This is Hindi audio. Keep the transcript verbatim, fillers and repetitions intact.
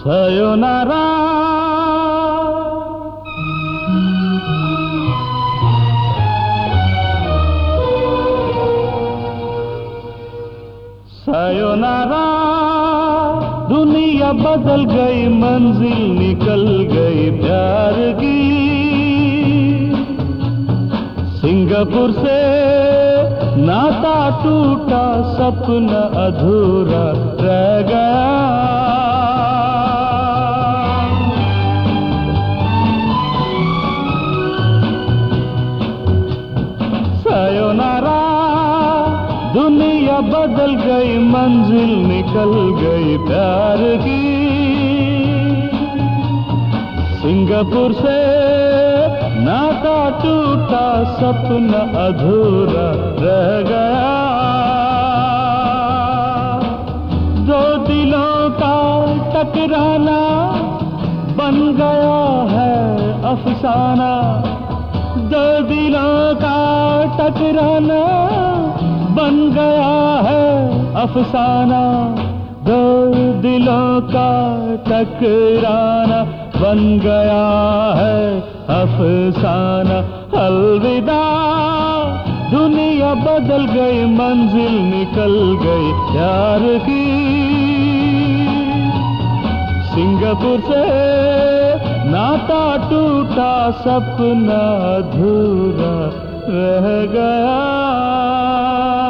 sayonara sayonara दुनिया बदल गई मंजिल निकल गई प्यार की सिंगापुर से नाता टूटा सपना अधूरा रह गया sayonara दुनिया बदल गई मंजिल निकल गई प्यार की सिंगापुर से नाता टूटा सपना अधूरा रह गया दो दिलों का टकराना बन गया है अफसाना दो दिलों का टकराना बन गया है अफसाना दो दिलों का टकराना बन गया है अफसाना अलविदा दुनिया बदल गई मंजिल निकल गई प्यार की सिंगापुर से नाता टूटा सपना अधूरा रह गया